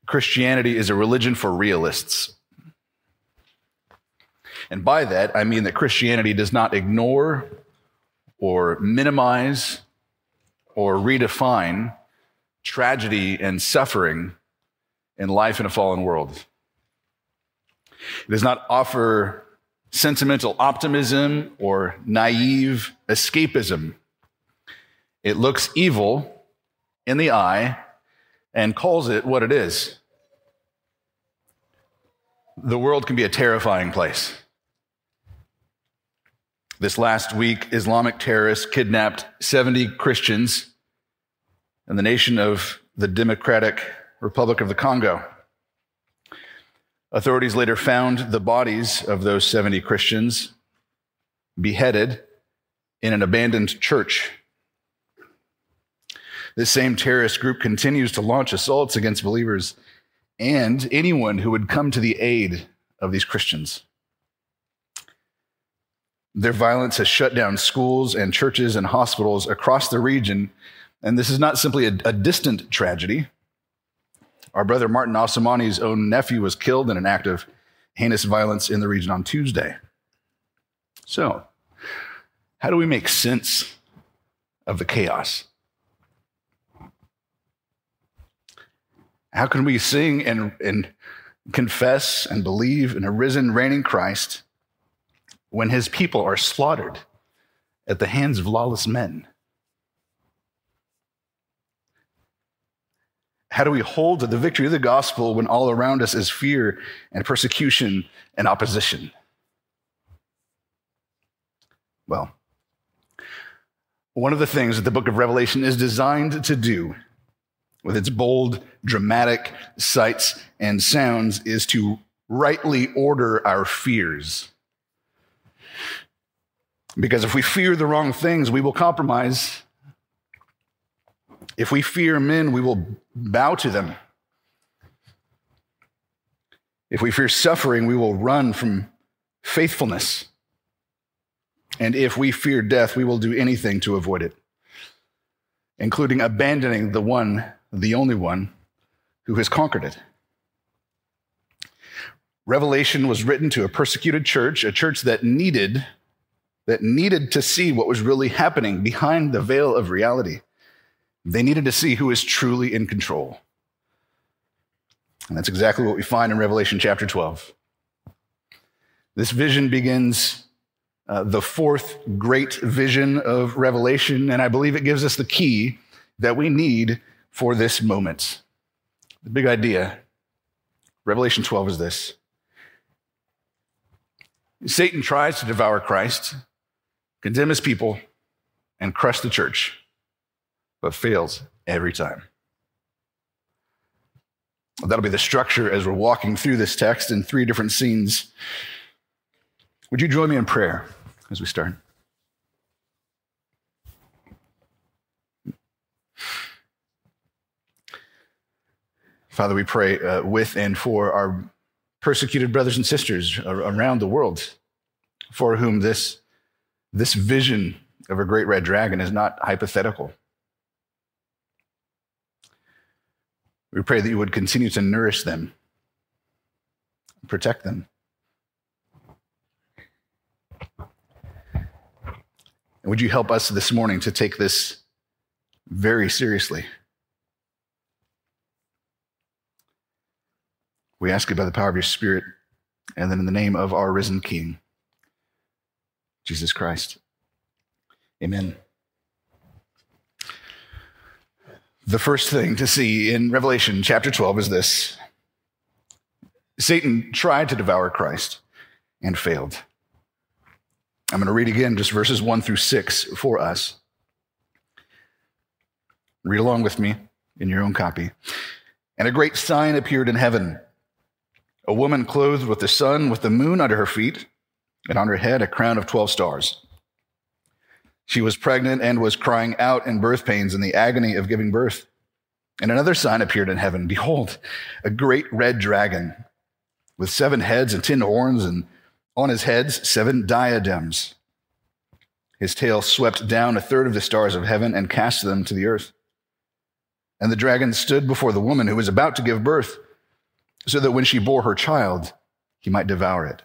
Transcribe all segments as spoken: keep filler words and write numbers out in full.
Christianity is a religion for realists. And by that, I mean that Christianity does not ignore or minimize or redefine tragedy and suffering in life in a fallen world. It does not offer sentimental optimism or naive escapism. It looks evil in the eye and calls it what it is. The world can be a terrifying place. This last week, Islamic terrorists kidnapped seventy Christians in the nation of the Democratic Republic of the Congo. Authorities later found the bodies of those seventy Christians beheaded in an abandoned church. This same terrorist group continues to launch assaults against believers and anyone who would come to the aid of these Christians. Their violence has shut down schools and churches and hospitals across the region, and this is not simply a, a distant tragedy. Our brother Martin Osmani's own nephew was killed in an act of heinous violence in the region on Tuesday. So, how do we make sense of the chaos? How can we sing and, and confess and believe in a risen, reigning Christ when his people are slaughtered at the hands of lawless men? How do we hold to the victory of the gospel when all around us is fear and persecution and opposition? Well, one of the things that the book of Revelation is designed to do with its bold, dramatic sights and sounds is to rightly order our fears. Because if we fear the wrong things, we will compromise. If we fear men, we will bow to them. If we fear suffering, we will run from faithfulness. And if we fear death, we will do anything to avoid it, including abandoning the one, the only one, who has conquered it. Revelation was written to a persecuted church, a church that needed, that needed to see what was really happening behind the veil of reality. They needed to see who is truly in control. And that's exactly what we find in Revelation chapter twelve. This vision begins uh, the fourth great vision of Revelation, and I believe it gives us the key that we need for this moment. The big idea, Revelation twelve, is this. Satan tries to devour Christ, condemn his people, and crush the church, but fails every time. That'll be the structure as we're walking through this text in three different scenes. Would you join me in prayer as we start? Father, we pray uh, with and for our persecuted brothers and sisters around the world, for whom this, this vision of a great red dragon is not hypothetical. We pray that you would continue to nourish them, protect them. And would you help us this morning to take this very seriously? We ask it by the power of your Spirit, and then in the name of our risen King, Jesus Christ. Amen. The first thing to see in Revelation chapter twelve is this. Satan tried to devour Christ and failed. I'm going to read again just verses one through six for us. Read along with me in your own copy. And a great sign appeared in heaven. A woman clothed with the sun, with the moon under her feet, and on her head a crown of twelve stars. She was pregnant and was crying out in birth pains in the agony of giving birth. And another sign appeared in heaven. Behold, a great red dragon with seven heads and ten horns, and on his heads seven diadems. His tail swept down a third of the stars of heaven and cast them to the earth. And the dragon stood before the woman who was about to give birth, so that when she bore her child, he might devour it.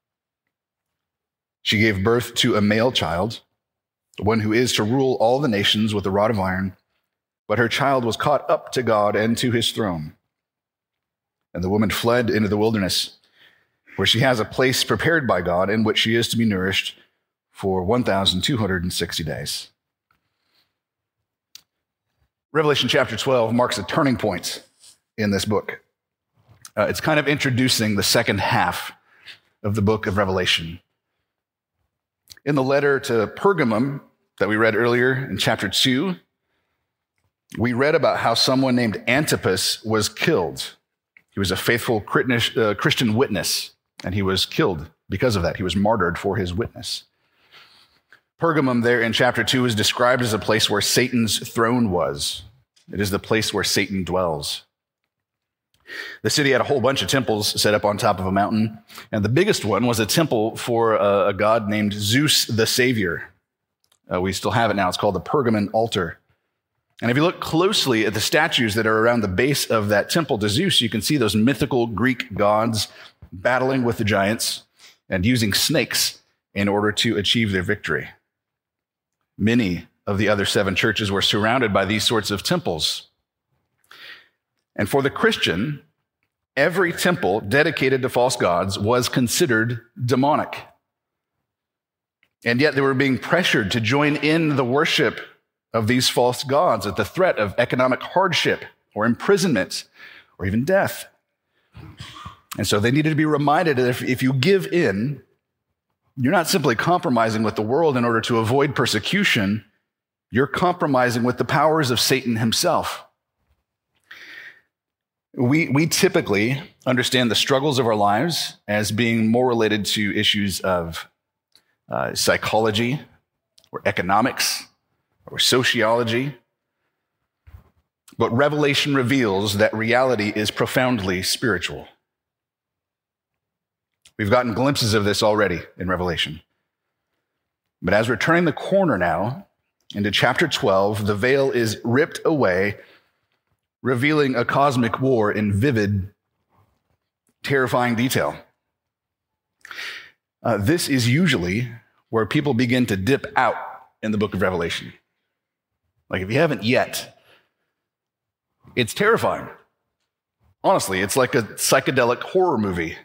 She gave birth to a male child, one who is to rule all the nations with a rod of iron, but her child was caught up to God and to his throne. And the woman fled into the wilderness, where she has a place prepared by God in which she is to be nourished for one thousand two hundred sixty days. Revelation chapter twelve marks a turning point in this book. Uh, it's kind of introducing the second half of the book of Revelation. In the letter to Pergamum that we read earlier in chapter two, we read about how someone named Antipas was killed. He was a faithful Christian witness, and he was killed because of that. He was martyred for his witness. Pergamum there in chapter two is described as a place where Satan's throne was. It is the place where Satan dwells. The city had a whole bunch of temples set up on top of a mountain, and the biggest one was a temple for a, a god named Zeus the Savior. Uh, we still have it now. It's called the Pergamon altar. And if you look closely at the statues that are around the base of that temple to Zeus, you can see those mythical Greek gods battling with the giants and using snakes in order to achieve their victory. Many of the other seven churches were surrounded by these sorts of temples. And for the Christian, every temple dedicated to false gods was considered demonic. And yet they were being pressured to join in the worship of these false gods at the threat of economic hardship or imprisonment or even death. And so they needed to be reminded that if, if you give in, you're not simply compromising with the world in order to avoid persecution, you're compromising with the powers of Satan himself. We, we typically understand the struggles of our lives as being more related to issues of uh, psychology or economics or sociology. But Revelation reveals that reality is profoundly spiritual. We've gotten glimpses of this already in Revelation. But as we're turning the corner now into chapter twelve, the veil is ripped away, revealing a cosmic war in vivid, terrifying detail. Uh, this is usually where people begin to dip out in the book of Revelation. Like if you haven't yet, it's terrifying. Honestly, it's like a psychedelic horror movie.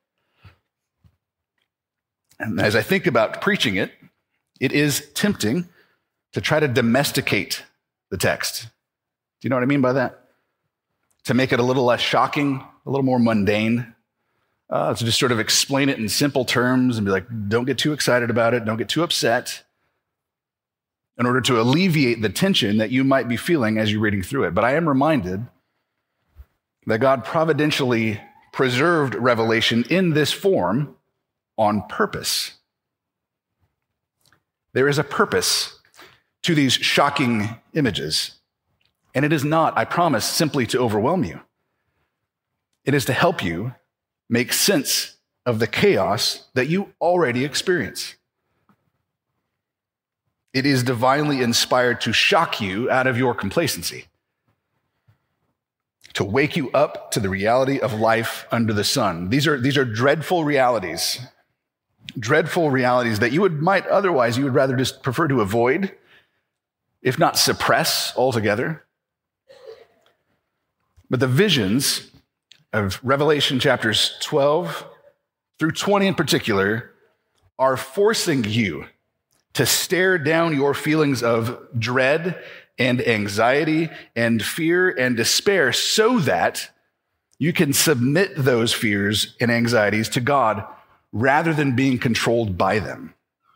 And as I think about preaching it, it is tempting to try to domesticate the text. Do you know what I mean by that? To make it a little less shocking, a little more mundane, uh, to just sort of explain it in simple terms and be like, don't get too excited about it, don't get too upset, in order to alleviate the tension that you might be feeling as you're reading through it. But I am reminded that God providentially preserved Revelation in this form on purpose. There is a purpose to these shocking images. And it is not, I promise, simply to overwhelm you. It is to help you make sense of the chaos that you already experience. It is divinely inspired to shock you out of your complacency, to wake you up to the reality of life under the sun. These are, these are dreadful realities, dreadful realities that you would might otherwise, you would rather just prefer to avoid, if not suppress altogether. But the visions of Revelation chapters twelve through twenty in particular are forcing you to stare down your feelings of dread and anxiety and fear and despair so that you can submit those fears and anxieties to God rather than being controlled by them.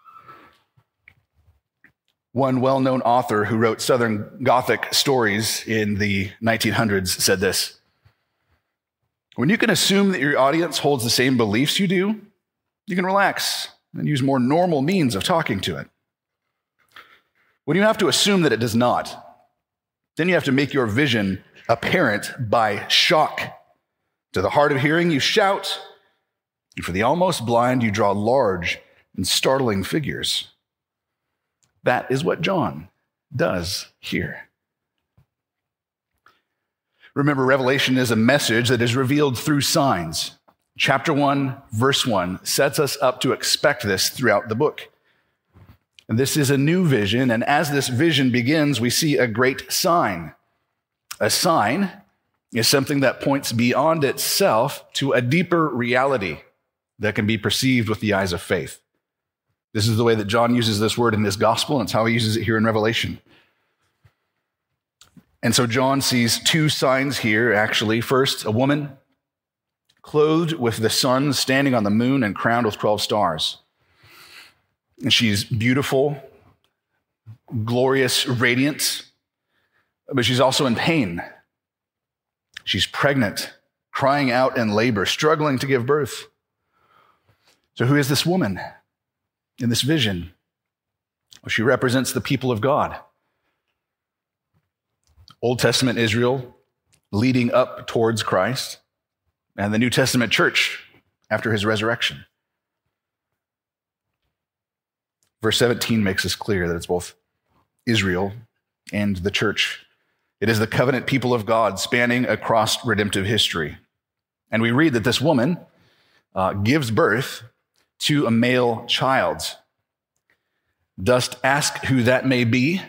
One well-known author who wrote Southern Gothic stories in the nineteen hundreds said this: when you can assume that your audience holds the same beliefs you do, you can relax and use more normal means of talking to it. When you have to assume that it does not, then you have to make your vision apparent by shock. To the hard of hearing, you shout, and for the almost blind, you draw large and startling figures. That is what John does here. Remember, Revelation is a message that is revealed through signs. Chapter one, verse one sets us up to expect this throughout the book. And this is a new vision, and as this vision begins, we see a great sign. A sign is something that points beyond itself to a deeper reality that can be perceived with the eyes of faith. This is the way that John uses this word in his gospel, and it's how he uses it here in Revelation. And so John sees two signs here, actually. First, a woman clothed with the sun, standing on the moon and crowned with twelve stars. And she's beautiful, glorious, radiant, but she's also in pain. She's pregnant, crying out in labor, struggling to give birth. So who is this woman in this vision? Well, she represents the people of God. Old Testament Israel leading up towards Christ, and the New Testament church after his resurrection. Verse seventeen makes this clear that it's both Israel and the church. It is the covenant people of God spanning across redemptive history. And we read that this woman uh, gives birth to a male child. Dost ask who that may be?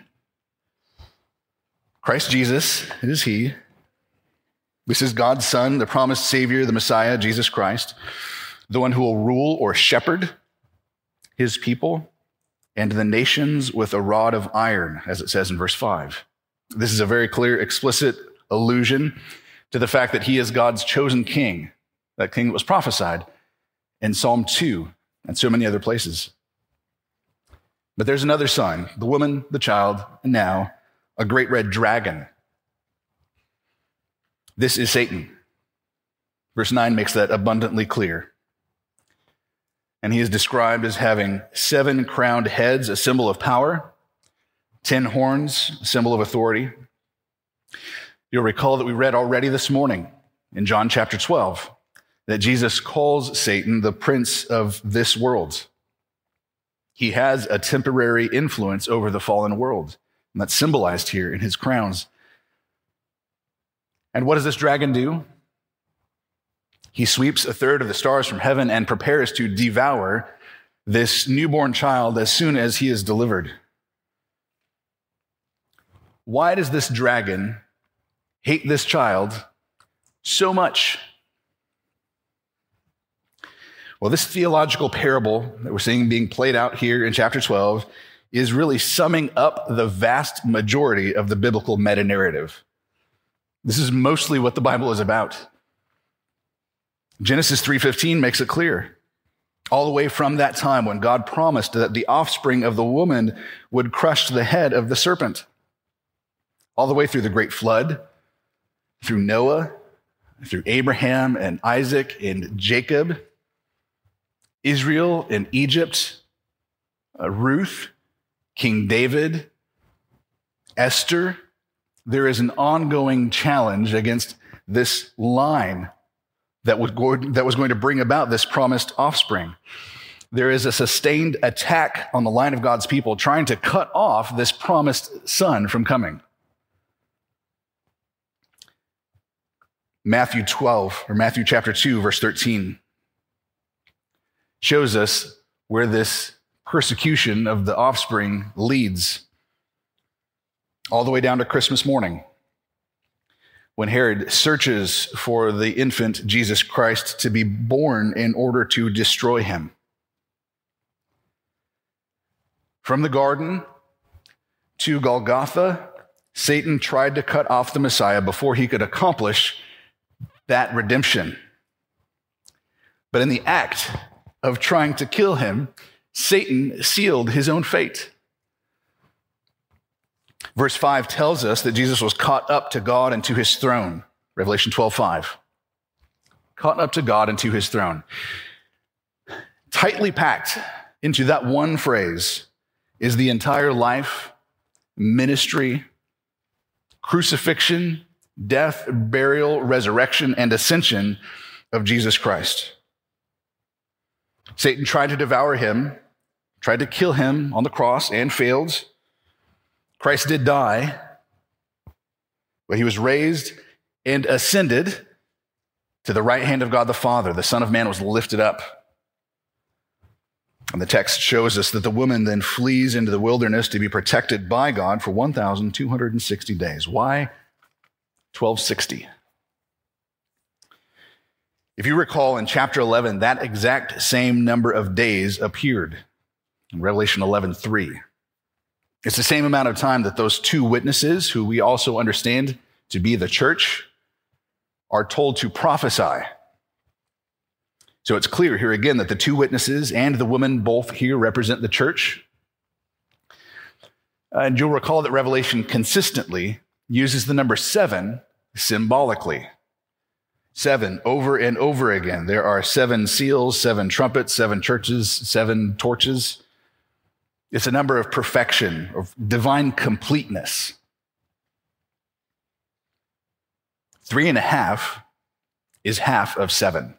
Christ Jesus, it is he. This is God's Son, the promised Savior, the Messiah, Jesus Christ, the one who will rule or shepherd his people and the nations with a rod of iron, as it says in verse five. This is a very clear, explicit allusion to the fact that he is God's chosen king, that king that was prophesied in Psalm two and so many other places. But there's another sign, the woman, the child, and now a great red dragon. This is Satan. Verse nine makes that abundantly clear. And he is described as having seven crowned heads, a symbol of power, ten horns, a symbol of authority. You'll recall that we read already this morning in John chapter twelve that Jesus calls Satan the prince of this world. He has a temporary influence over the fallen world, and that's symbolized here in his crowns. And what does this dragon do? He sweeps a third of the stars from heaven and prepares to devour this newborn child as soon as he is delivered. Why does this dragon hate this child so much? Well, this theological parable that we're seeing being played out here in chapter twelve is really summing up the vast majority of the biblical meta-narrative. This is mostly what the Bible is about. Genesis three fifteen makes it clear. All the way from that time when God promised that the offspring of the woman would crush the head of the serpent. All the way through the great flood, through Noah, through Abraham and Isaac and Jacob, Israel and Egypt, uh, Ruth, King David, Esther. There is an ongoing challenge against this line that was going, that was going to bring about this promised offspring. There is a sustained attack on the line of God's people trying to cut off this promised son from coming. Matthew twelve, or Matthew chapter two, verse thirteen, shows us where this persecution of the offspring leads, all the way down to Christmas morning, when Herod searches for the infant Jesus Christ to be born in order to destroy him. From the garden to Golgotha, Satan tried to cut off the Messiah before he could accomplish that redemption. But in the act of trying to kill him, Satan sealed his own fate. Verse five tells us that Jesus was caught up to God and to his throne. Revelation twelve five. Caught up to God and to his throne. Tightly packed into that one phrase is the entire life, ministry, crucifixion, death, burial, resurrection, and ascension of Jesus Christ. Satan tried to devour him, tried to kill him on the cross, and failed. Christ did die, but he was raised and ascended to the right hand of God the Father. The Son of Man was lifted up. And the text shows us that the woman then flees into the wilderness to be protected by God for one thousand two hundred sixty days. Why twelve sixty? If you recall in chapter eleven, that exact same number of days appeared in Revelation eleven three. It's the same amount of time that those two witnesses, who we also understand to be the church, are told to prophesy. So it's clear here again that the two witnesses and the woman both here represent the church. And you'll recall that Revelation consistently uses the number seven symbolically. Seven over and over again. There are seven seals, seven trumpets, seven churches, seven torches. It's a number of perfection, of divine completeness. Three and a half is half of seven.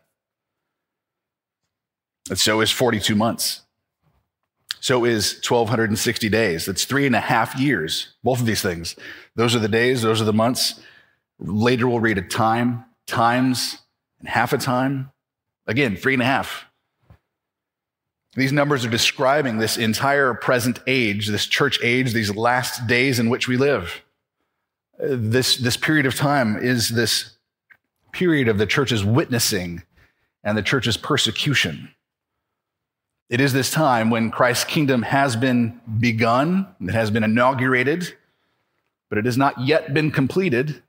And so is forty-two months. So is one thousand two hundred sixty days. That's three and a half years, both of these things. Those are the days, those are the months. Later we'll read a time, times, and half a time. Again, three and a half. These numbers are describing this entire present age, this church age, these last days in which we live. This, this period of time is this period of the church's witnessing and the church's persecution. It is this time when Christ's kingdom has been begun, it has been inaugurated, but it has not yet been completed.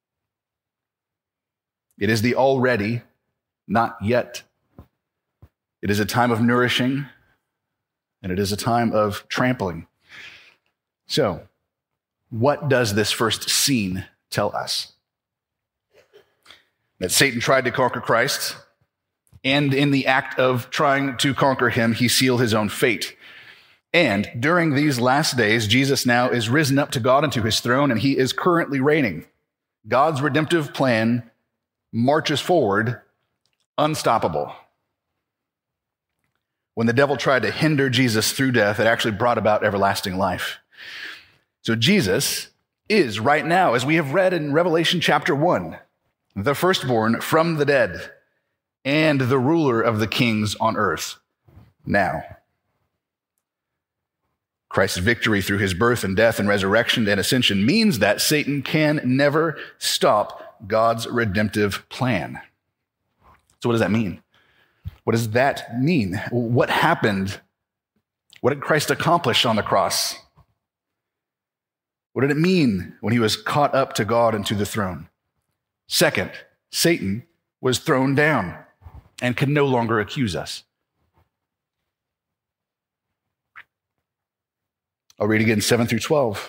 It is the already, not yet. It is a time of nourishing, and it is a time of trampling. So, what does this first scene tell us? That Satan tried to conquer Christ, and in the act of trying to conquer him, he sealed his own fate. And during these last days, Jesus now is risen up to God and to his throne, and he is currently reigning. God's redemptive plan marches forward, unstoppable. When the devil tried to hinder Jesus through death, it actually brought about everlasting life. So Jesus is right now, as we have read in Revelation chapter one, the firstborn from the dead and the ruler of the kings on earth now. Christ's victory through his birth and death and resurrection and ascension means that Satan can never stop God's redemptive plan. So what does that mean? What does that mean? What happened? What did Christ accomplish on the cross? What did it mean when he was caught up to God and to the throne? Second, Satan was thrown down and can no longer accuse us. I'll read again, seven through twelve.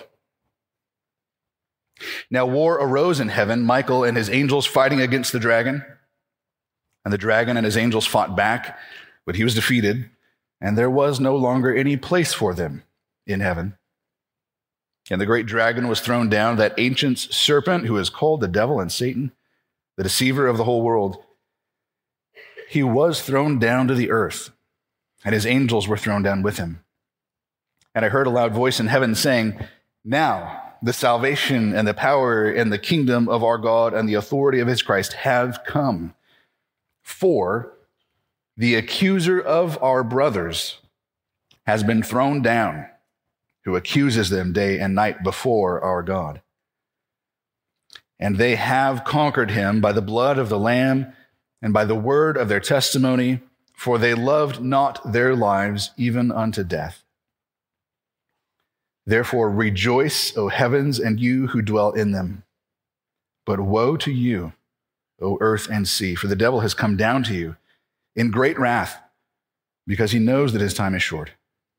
Now war arose in heaven, Michael and his angels fighting against the dragon. And the dragon and his angels fought back, but he was defeated, and there was no longer any place for them in heaven. And the great dragon was thrown down, that ancient serpent who is called the devil and Satan, the deceiver of the whole world. He was thrown down to the earth, and his angels were thrown down with him. And I heard a loud voice in heaven saying, now the salvation and the power and the kingdom of our God and the authority of his Christ have come. For the accuser of our brothers has been thrown down, who accuses them day and night before our God. And they have conquered him by the blood of the Lamb and by the word of their testimony, for they loved not their lives even unto death. Therefore rejoice, O heavens, and you who dwell in them. But woe to you, O earth and sea, for the devil has come down to you in great wrath, because he knows that his time is short.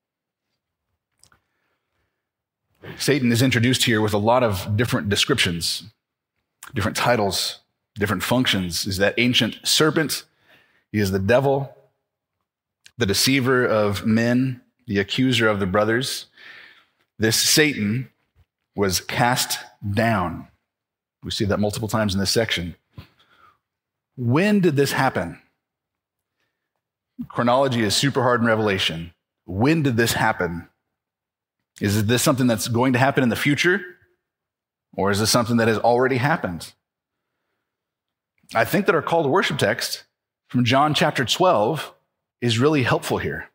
Satan is introduced here with a lot of different descriptions, different titles, different functions. He's that ancient serpent. He is the devil, the deceiver of men, the accuser of the brothers. This Satan was cast down. We see that multiple times in this section. When did this happen? Chronology is super hard in Revelation. When did this happen? Is this something that's going to happen in the future? Or is this something that has already happened? I think that our call to worship text from John chapter twelve is really helpful here.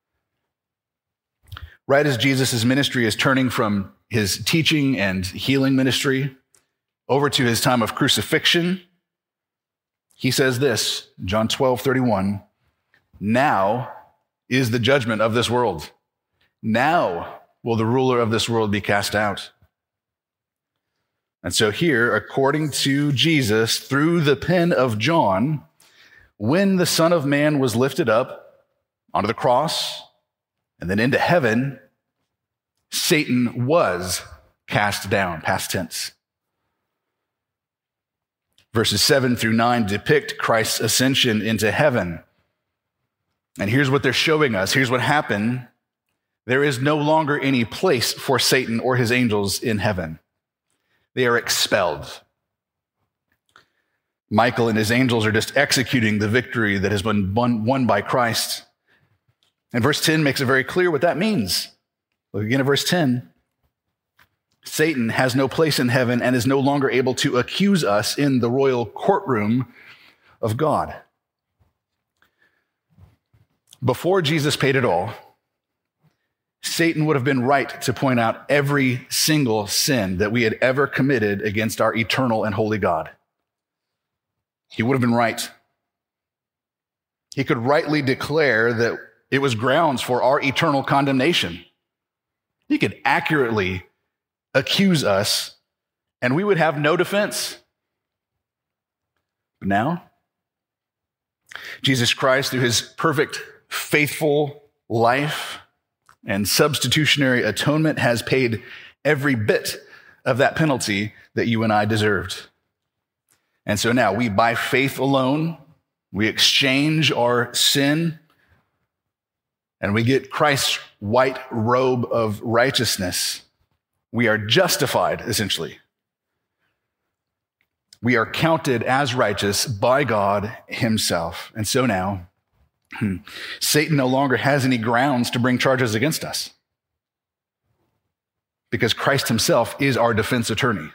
Right as Jesus' ministry is turning from his teaching and healing ministry over to his time of crucifixion, he says this, John twelve thirty-one, now is the judgment of this world. Now will the ruler of this world be cast out. And so here, according to Jesus, through the pen of John, when the Son of Man was lifted up onto the cross and then into heaven, Satan was cast down, past tense. Verses seven through nine depict Christ's ascension into heaven. And here's what they're showing us. Here's what happened. There is no longer any place for Satan or his angels in heaven. They are expelled. Michael and his angels are just executing the victory that has been won, won by Christ. And verse ten makes it very clear what that means. Look again at verse ten. Satan has no place in heaven and is no longer able to accuse us in the royal courtroom of God. Before Jesus paid it all, Satan would have been right to point out every single sin that we had ever committed against our eternal and holy God. He would have been right. He could rightly declare that it was grounds for our eternal condemnation. He could accurately accuse us, and we would have no defense. But now, Jesus Christ, through his perfect, faithful life and substitutionary atonement, has paid every bit of that penalty that you and I deserved. And so now we, by faith alone, we exchange our sin and we get Christ's white robe of righteousness. We are justified, essentially. We are counted as righteous by God himself. And so now, Satan no longer has any grounds to bring charges against us because Christ himself is our defense attorney.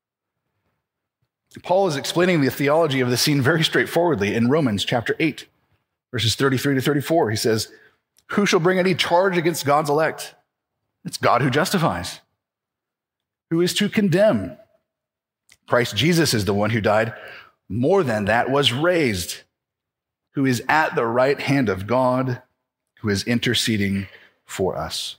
Paul is explaining the theology of the scene very straightforwardly in Romans chapter eight, verses thirty-three to thirty-four. He says, who shall bring any charge against God's elect? It's God who justifies. Who is to condemn? Christ Jesus is the one who died. More than that, was raised, who is at the right hand of God, who is interceding for us.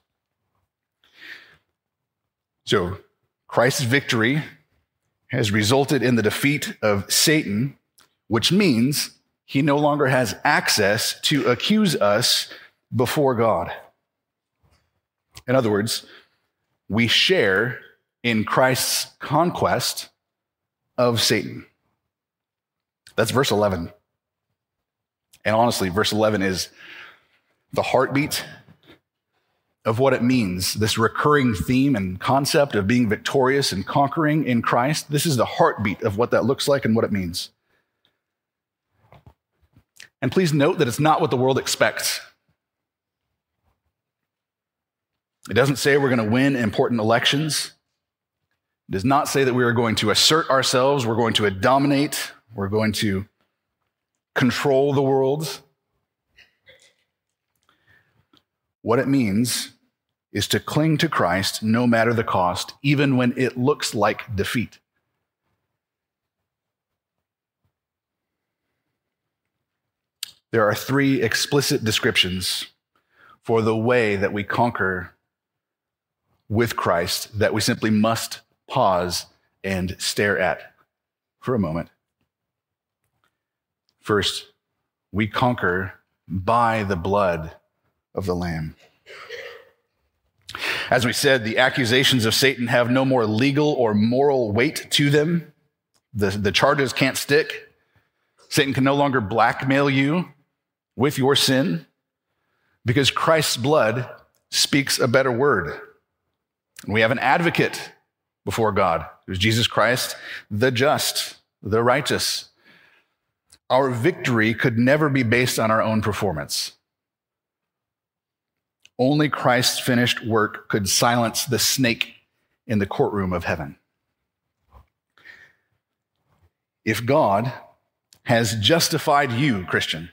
So Christ's victory has resulted in the defeat of Satan, which means he no longer has access to accuse us before God. In other words, we share in Christ's conquest of Satan. That's verse eleven. And honestly, verse eleven is the heartbeat of what it means, this recurring theme and concept of being victorious and conquering in Christ. This is the heartbeat of what that looks like and what it means. And please note that it's not what the world expects. It doesn't say we're going to win important elections. It does not say that we are going to assert ourselves, we're going to dominate, we're going to control the world. What it means is to cling to Christ no matter the cost, even when it looks like defeat. There are three explicit descriptions for the way that we conquer with Christ that we simply must pause and stare at for a moment. First, we conquer by the blood of the Lamb. As we said, the accusations of Satan have no more legal or moral weight to them. The, the charges can't stick. Satan can no longer blackmail you with your sin because Christ's blood speaks a better word. And we have an advocate before God, who's Jesus Christ, the just, the righteous. Our victory could never be based on our own performance. Only Christ's finished work could silence the snake in the courtroom of heaven. If God has justified you, Christian.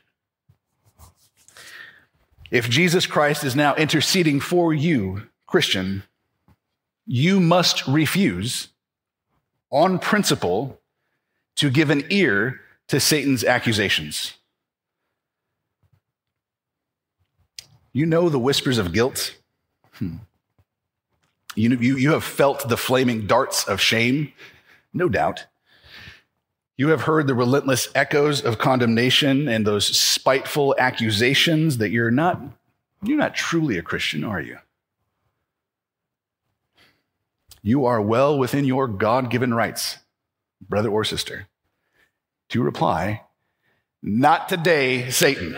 If Jesus Christ is now interceding for you, Christian, you must refuse, on principle, to give an ear to Satan's accusations. You know the whispers of guilt. Hmm. You, you, you have felt the flaming darts of shame, no doubt. You have heard the relentless echoes of condemnation and those spiteful accusations that you're not, you're not truly a Christian, are you? You are well within your God-given rights, brother or sister, to reply, "Not today, Satan.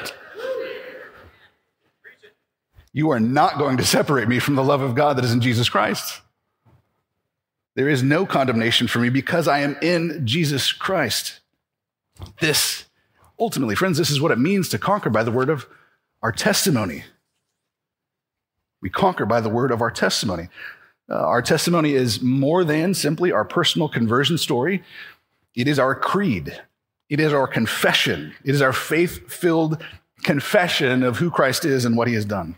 You are not going to separate me from the love of God that is in Jesus Christ. There is no condemnation for me because I am in Jesus Christ." This, ultimately, friends, this is what it means to conquer by the word of our testimony. We conquer by the word of our testimony. Uh, our testimony is more than simply our personal conversion story. It is our creed. It is our confession. It is our faith-filled confession of who Christ is and what he has done.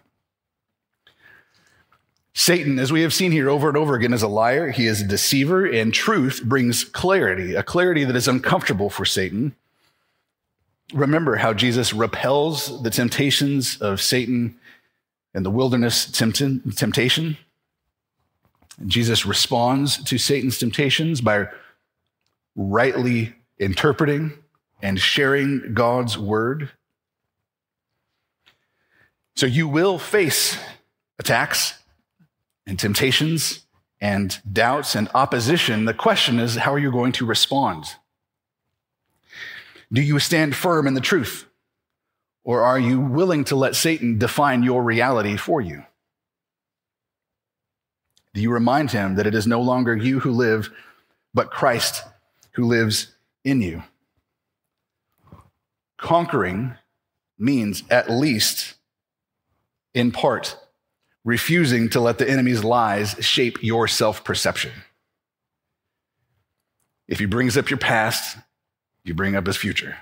Satan, as we have seen here over and over again, is a liar. He is a deceiver, and truth brings clarity, a clarity that is uncomfortable for Satan. Remember how Jesus repels the temptations of Satan in the wilderness temptation. Jesus responds to Satan's temptations by rightly interpreting and sharing God's word. So you will face attacks and temptations and doubts and opposition. The question is, how are you going to respond? Do you stand firm in the truth? Or are you willing to let Satan define your reality for you? Do you remind him that it is no longer you who live, but Christ who lives in you? Conquering means, at least in part, refusing to let the enemy's lies shape your self-perception. If he brings up your past, you bring up his future.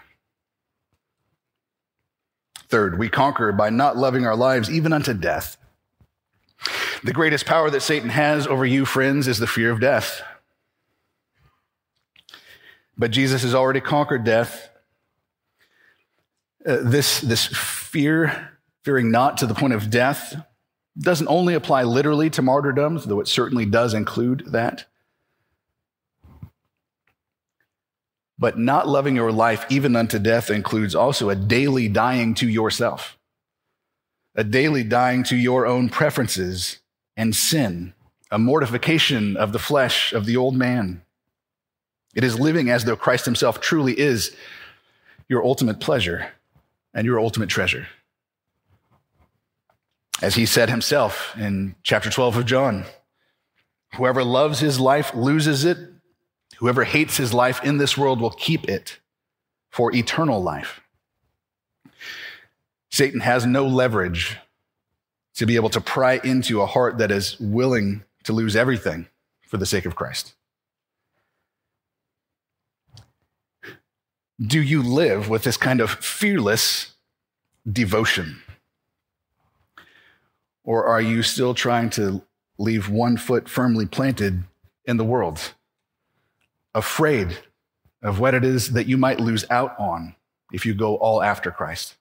Third, we conquer by not loving our lives even unto death. The greatest power that Satan has over you, friends, is the fear of death. But Jesus has already conquered death. Uh, this, this fear, fearing not to the point of death, doesn't only apply literally to martyrdom, though it certainly does include that. But not loving your life even unto death includes also a daily dying to yourself, a daily dying to your own preferences and sin, a mortification of the flesh of the old man. It is living as though Christ himself truly is your ultimate pleasure and your ultimate treasure. As he said himself in chapter twelve of John, "Whoever loves his life loses it. Whoever hates his life in this world will keep it for eternal life." Satan has no leverage to be able to pry into a heart that is willing to lose everything for the sake of Christ. Do you live with this kind of fearless devotion? Or are you still trying to leave one foot firmly planted in the world, afraid of what it is that you might lose out on if you go all after Christ?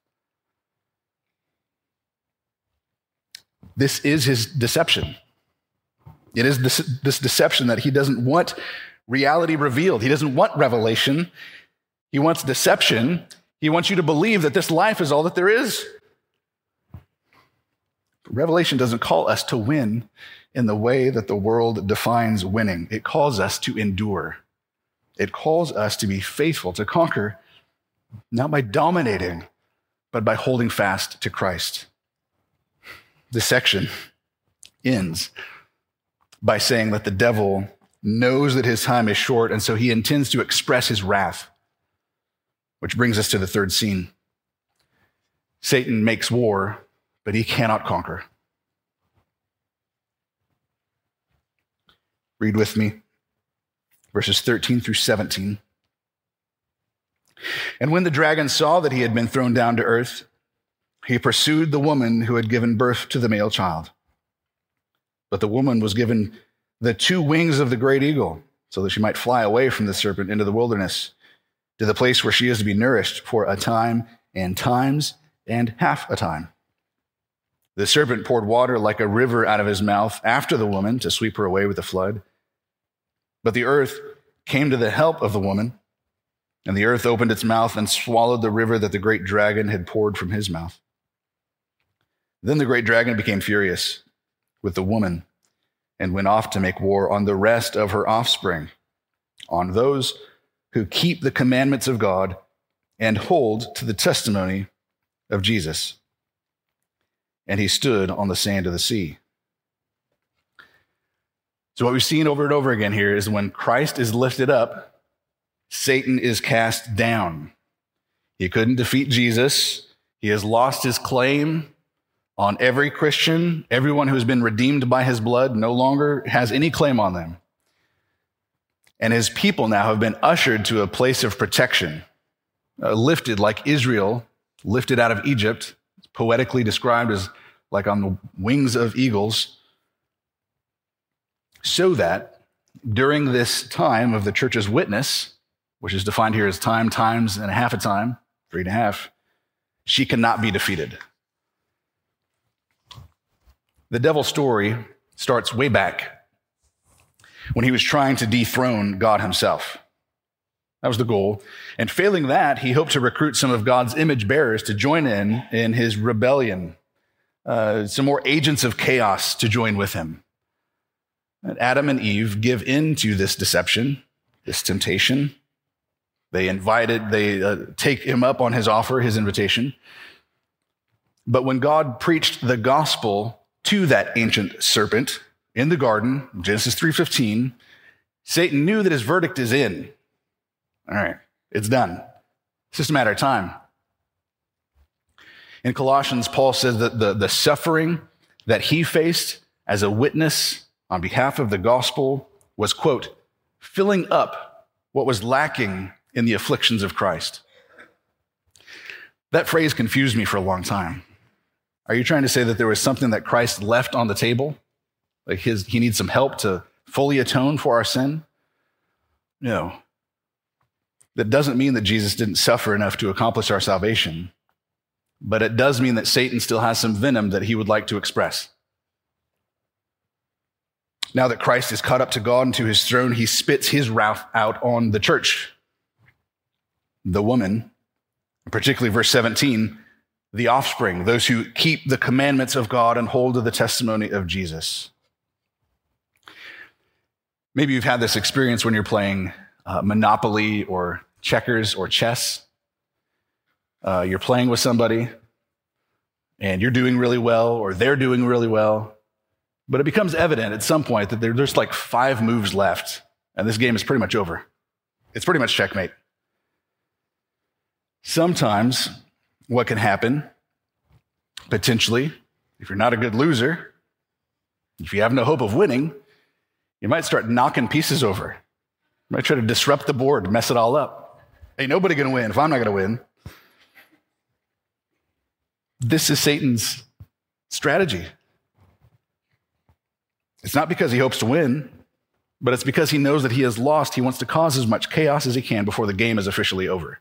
This is his deception. It is this, this deception that he doesn't want reality revealed. He doesn't want revelation. He wants deception. He wants you to believe that this life is all that there is. Revelation doesn't call us to win in the way that the world defines winning. It calls us to endure. It calls us to be faithful, to conquer, not by dominating, but by holding fast to Christ. This section ends by saying that the devil knows that his time is short, and so he intends to express his wrath, which brings us to the third scene. Satan makes war, but he cannot conquer. Read with me verses thirteen through seventeen. And when the dragon saw that he had been thrown down to earth, he pursued the woman who had given birth to the male child. But the woman was given the two wings of the great eagle, so that she might fly away from the serpent into the wilderness, to the place where she is to be nourished for a time and times and half a time. The serpent poured water like a river out of his mouth after the woman to sweep her away with the flood. But the earth came to the help of the woman, and the earth opened its mouth and swallowed the river that the great dragon had poured from his mouth. Then the great dragon became furious with the woman and went off to make war on the rest of her offspring, on those who keep the commandments of God and hold to the testimony of Jesus. And he stood on the sand of the sea. So what we've seen over and over again here is when Christ is lifted up, Satan is cast down. He couldn't defeat Jesus. He has lost his claim on every Christian. Everyone who has been redeemed by his blood no longer has any claim on them. And his people now have been ushered to a place of protection, uh, lifted like Israel, lifted out of Egypt, poetically described as like on the wings of eagles, so that during this time of the church's witness, which is defined here as time, times, and a half a time, three and a half, she cannot be defeated. The devil's story starts way back when he was trying to dethrone God himself. That was the goal. And failing that, he hoped to recruit some of God's image bearers to join in in his rebellion, uh, some more agents of chaos to join with him. And Adam and Eve give in to this deception, this temptation. They invited, they uh, take him up on his offer, his invitation. But when God preached the gospel to that ancient serpent in the garden, Genesis three fifteen, Satan knew that his verdict is in. All right, it's done. It's just a matter of time. In Colossians, Paul says that the, the suffering that he faced as a witness on behalf of the gospel was, quote, filling up what was lacking in the afflictions of Christ. That phrase confused me for a long time. Are you trying to say that there was something that Christ left on the table? Like his, he needs some help to fully atone for our sin? No. That doesn't mean that Jesus didn't suffer enough to accomplish our salvation, but it does mean that Satan still has some venom that he would like to express. Now that Christ is caught up to God and to his throne, he spits his wrath out on the church. The woman, particularly verse seventeen, the offspring, those who keep the commandments of God and hold to the testimony of Jesus. Maybe you've had this experience when you're playing uh, Monopoly or checkers or chess. Uh, you're playing with somebody and you're doing really well or they're doing really well, but it becomes evident at some point that there's like five moves left and this game is pretty much over. It's pretty much checkmate. Sometimes what can happen, potentially, if you're not a good loser, if you have no hope of winning, you might start knocking pieces over. You might try to disrupt the board, mess it all up. Ain't nobody going to win if I'm not going to win. This is Satan's strategy. It's not because he hopes to win, but it's because he knows that he has lost. He wants to cause as much chaos as he can before the game is officially over.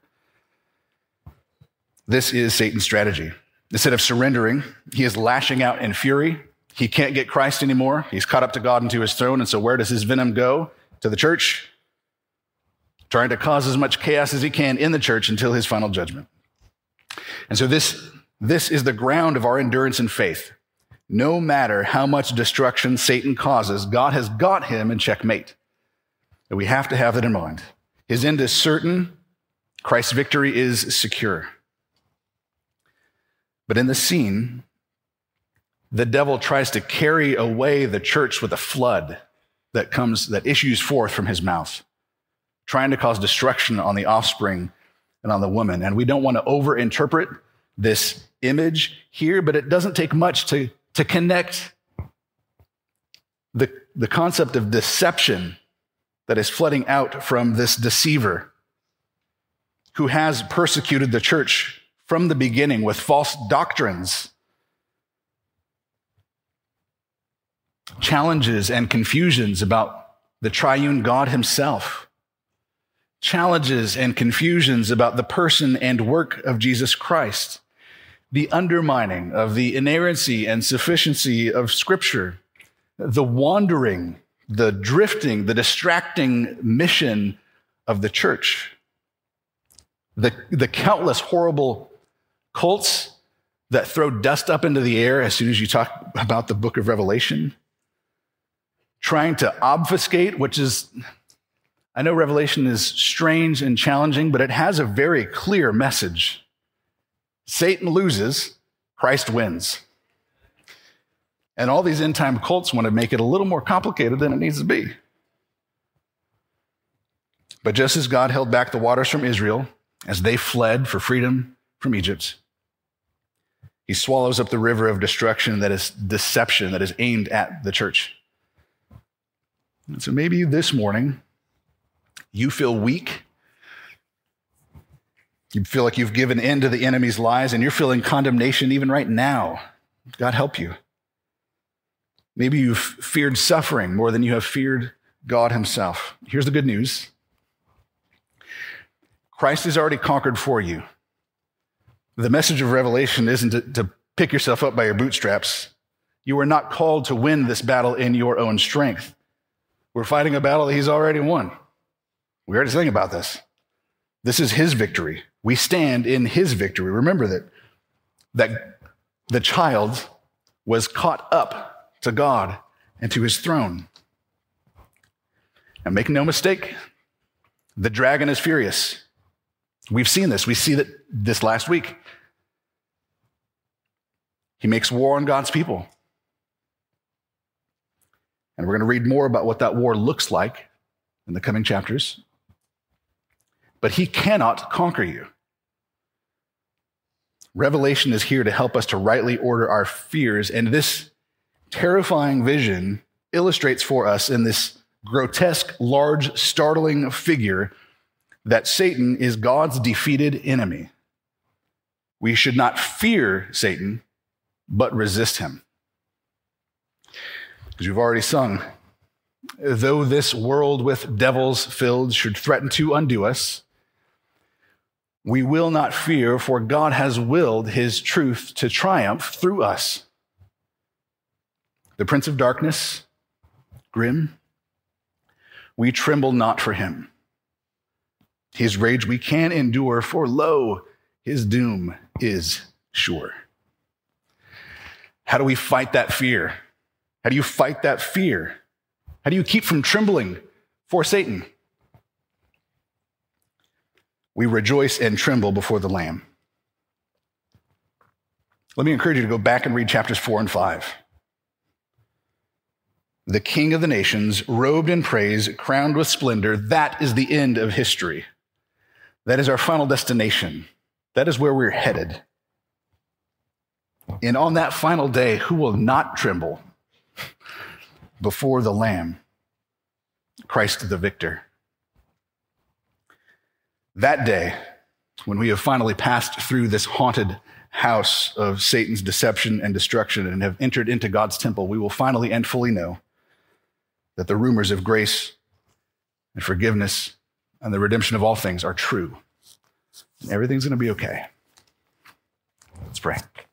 This is Satan's strategy. Instead of surrendering, he is lashing out in fury. He can't get Christ anymore. He's caught up to God and to his throne. And so where does his venom go? To the church, trying to cause as much chaos as he can in the church until his final judgment. And so this, this is the ground of our endurance and faith. No matter how much destruction Satan causes, God has got him in checkmate. And we have to have that in mind. His end is certain. Christ's victory is secure. But in this scene, the devil tries to carry away the church with a flood that comes, that issues forth from his mouth, trying to cause destruction on the offspring and on the woman. And we don't want to overinterpret this image here, but it doesn't take much to, to connect the, the concept of deception that is flooding out from this deceiver who has persecuted the church from the beginning with false doctrines, challenges and confusions about the triune God himself, challenges and confusions about the person and work of Jesus Christ, the undermining of the inerrancy and sufficiency of Scripture, the wandering, the drifting, the distracting mission of the church, the, the countless horrible cults that throw dust up into the air as soon as you talk about the book of Revelation, trying to obfuscate, which is, I know Revelation is strange and challenging, but it has a very clear message. Satan loses, Christ wins. And all these end-time cults want to make it a little more complicated than it needs to be. But just as God held back the waters from Israel as they fled for freedom from Egypt, he swallows up the river of destruction that is deception, that is aimed at the church. And so maybe this morning, you feel weak. You feel like you've given in to the enemy's lies, and you're feeling condemnation even right now. God help you. Maybe you've feared suffering more than you have feared God himself. Here's the good news. Christ has already conquered for you. The message of Revelation isn't to, to pick yourself up by your bootstraps. You are not called to win this battle in your own strength. We're fighting a battle that he's already won. We already sang about this. This is his victory. We stand in his victory. Remember that, that the child was caught up to God and to his throne. And make no mistake, the dragon is furious. We've seen this. We see that this last week. He makes war on God's people. And we're going to read more about what that war looks like in the coming chapters. But he cannot conquer you. Revelation is here to help us to rightly order our fears, and this terrifying vision illustrates for us in this grotesque, large, startling figure that Satan is God's defeated enemy. We should not fear Satan, but resist him. As you've already sung, though this world with devils filled should threaten to undo us, we will not fear, for God has willed his truth to triumph through us. The prince of darkness, grim, we tremble not for him. His rage we can endure, for lo, his doom is sure. How do we fight that fear? How do you fight that fear? How do you keep from trembling for Satan? We rejoice and tremble before the Lamb. Let me encourage you to go back and read chapters four and five. The King of the nations, robed in praise, crowned with splendor, that is the end of history. That is our final destination. That is where we're headed. And on that final day, who will not tremble before the Lamb? Christ the victor. That day, when we have finally passed through this haunted house of Satan's deception and destruction and have entered into God's temple, we will finally and fully know that the rumors of grace and forgiveness and the redemption of all things are true. And everything's going to be okay. Let's pray.